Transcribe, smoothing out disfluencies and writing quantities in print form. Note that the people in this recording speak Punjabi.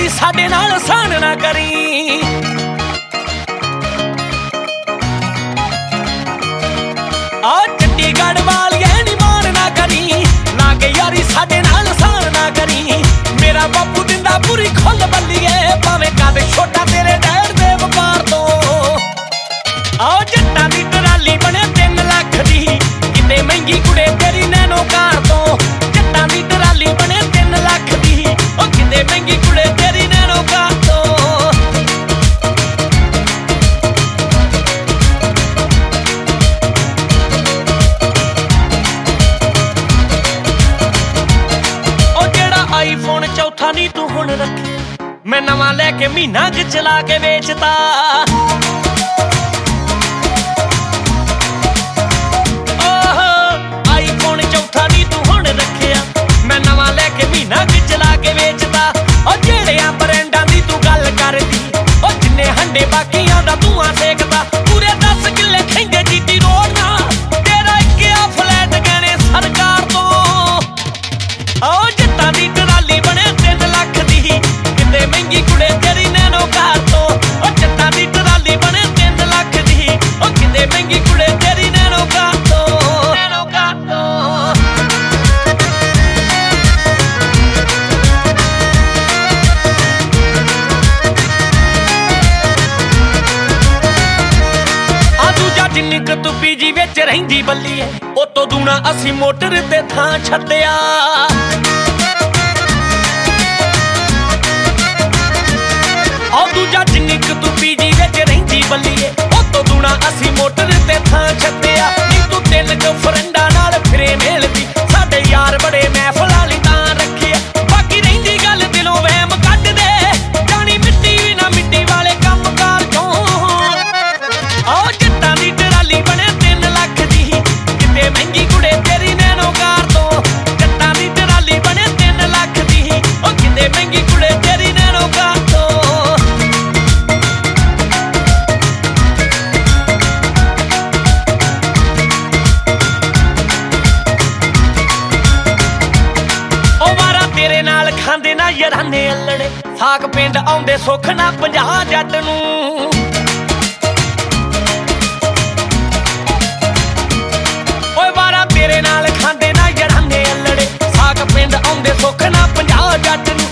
ਸਾਡੇ ਨਾਲ ਸਾਨ ਨਾ ਕਰੀ। ਆ ਚੰਡੀਗੜ੍ਹ ਵਾਲੀਏ ਨੀ ਮਾਨ ਨਾ ਕਰੀ, ਲਾਗੇ ਯਾਰੀ ਸਾਡੇ ਨਾਲ ਸਾਨ ਨਾ ਕਰੀ। ਮੇਰਾ ਬਾਪੂ ਦਿੰਦਾ ਪੂਰੀ ਖੁੱਲ ਬੱਲੀਏ, ਭਾਵੇਂ ਕਦ ਛੋਟਾ ਤੇਰੇ ਡੈਡ ਦੇ ਵਪਾਰ ਤੋਂ। ਆਓ ਜੱਟਾਂ ਦੀ ਟਰਾਲੀ ਬਣੇ 3 ਲੱਖ ਦੀ, ਕਿਤੇ ਮਹਿੰਗੀ ਕੁੜੇ ਤੇਰੀ ਨੈਨੋ ਕਾਰ ਤੋਂ। ਜੱਟਾਂ ਦੀ ਟਰਾਲੀ ਬਣੇ 3 ਲੱਖ ਦੀ, ਉਹ ਕਿਤੇ ਮਹਿੰਗੀ ਕੁੜੇ ਤੇਰੀ ਨੈਨੋ ਕਾਰ ਤੋਂ। ਉਹ ਜਿਹੜਾ ਆਈਫੋਨ ਚੌਥਾ ਨੀ ਤੂੰ ਹੁਣ ਰੱਖੇ, ਮੈਂ ਨਵਾਂ ਲੈ ਕੇ ਮਹੀਨਾ ਕੁ ਚਲਾ ਕੇ ਵੇਚਤਾ। ਮਹੀਨਾ ਕੁ ਚਲਾ ਕੇ ਵੇਚਦਾ। ਉਹ ਜਿਹੜਿਆਂ ਬਰੈਂਡਾਂ ਦੀ ਤੂੰ ਗੱਲ ਕਰਦੀ, ਉਹ ਜਿੰਨੇ ਹੰਡੇ ਬਾਕੀਆਂ ਦਾ ਧੂਆਂ ਸੇਕਦਾ। ਪੂਰੇ 10 ਕਿੱਲੇ ਖੈਂਦੇ ਜੀਟੀ ਰੋਡ ਨਾ, ਤੇਰਾ ਇੱਕ ਆ ਫਲੈਟ ਗਹਿਣੇ ਸਰਕਾਰ ਤੋਂ। ਆਓ ਜੱਟਾਂ ਦੀ ਟਰਾਲੀ ਬਣੇ 3 ਲੱਖ ਦੀ, ਕਿਤੇ ਮਹਿੰਗੀ ਕੁੜੇ ਤੇਰੀ ਨੈਨੋ ਕਾਰ ਤੋਂ। ਉਹ ਜੱਟਾਂ ਦੀ ਟਰਾਲੀ ਬਣੇ 3 ਲੱਖ ਦੀ, ਉਹ ਕਿਤੇ ਮਹਿੰਗੀ ਕੁੜੇ ਤੇਰੀ ਨੈਨੋ ਕਾਰ ਤੋਂ। ਨੈਨੋ ਕਾਰ ਤੋਂ ਜਿੰਨੀ ਕੁ ਤੂੰ ਪੀਜੀ ਵਿੱਚ ਰਹਿੰਦੀ ਬੱਲੀਏ, ਉਹ ਤੋਂ ਦੂਣਾ ਅਸੀਂ ਮੋਟਰ ਤੇ ਥਾਂ ਛੱਡਿਆ। ਉਹ ਦੂਜਾ ਜਿੰਨੀ ਕੁ ਤੂੰ ਪੀਜੀ ਵਿੱਚ ਰਹਿੰਦੀ ਬੱਲੀਏ, ਉਹ ਤੋਂ ਦੂਣਾ ਅਸੀਂ ਮੋਟਰ ਤੇ ਥਾਂ ਛੱਡਿਆ। ਨੀ ਤੂੰ 3 ਕੁ ਫਰੈਂਡਾਂ ਨਾਲ ਫਿਰੇ ਮਿਲਦੀ, ਸਾਡੇ ਯਾਰ ਬੜੇ ਮਹਿਫਲ ਵਾਲੀ ਤਾਂ ਰੱਖਿਆ। ਬਾਕੀ ਰਹਿੰਦੀ ਗੱਲ ਦਿਲੋਂ ਵਹਿਮ ਕੱਢ ਦੇ, ਜਾਣੀ ਮਿੱਟੀ ਵੀ ਨਾ ਮਿੱਟੀ ਵਾਲੇ ਕੰਮ ਕਾਰ ਚੋਂ। ਆਓ ਜੱਟਾਂ ਦੀ ਟਰਾਲੀ ਬਣੇ 3 ਲੱਖ ਦੀ, ਕਿਤੇ ਮਹਿੰਗੀ ਕੁੜੇ ਤੇਰੀ ਨੈਨੋ ਕਾਰ ਤੋਂ। ਜੱਟਾਂ ਦੀ ਟਰਾਲੀ ਬਣੇ 3 ਲੱਖ ਦੀ, ਉਹ ਕਿਤੇ ਮਹਿੰਗੀ ਕੁੜੇ ਤੇਰੀ ਨੈਨੋ ਕਾਰ ਤੋਂ। ਉਹ ਵਾਰਾ ਤੇਰੇ ਨਾਲ ਖਾਂਦੇ ਨਾ ਯਾਰਾਨੇ ਅਲੜੇ, ਸਾਕ ਪਿੰਡ ਆਉਂਦੇ ਸੁੱਖ ਨਾ 50 ਜੱਟ ਨੂੰ। ਤੇਰੇ ਨਾਲ ਖਾਂਦੇ ਨਾ ਯਾਰਾਨੇ ਅਲੜੇ, ਸਾਕ ਪਿੰਡ ਆਉਂਦੇ ਸੁੱਖ ਨਾ 50 ਜੱਟ ਨੂੰ।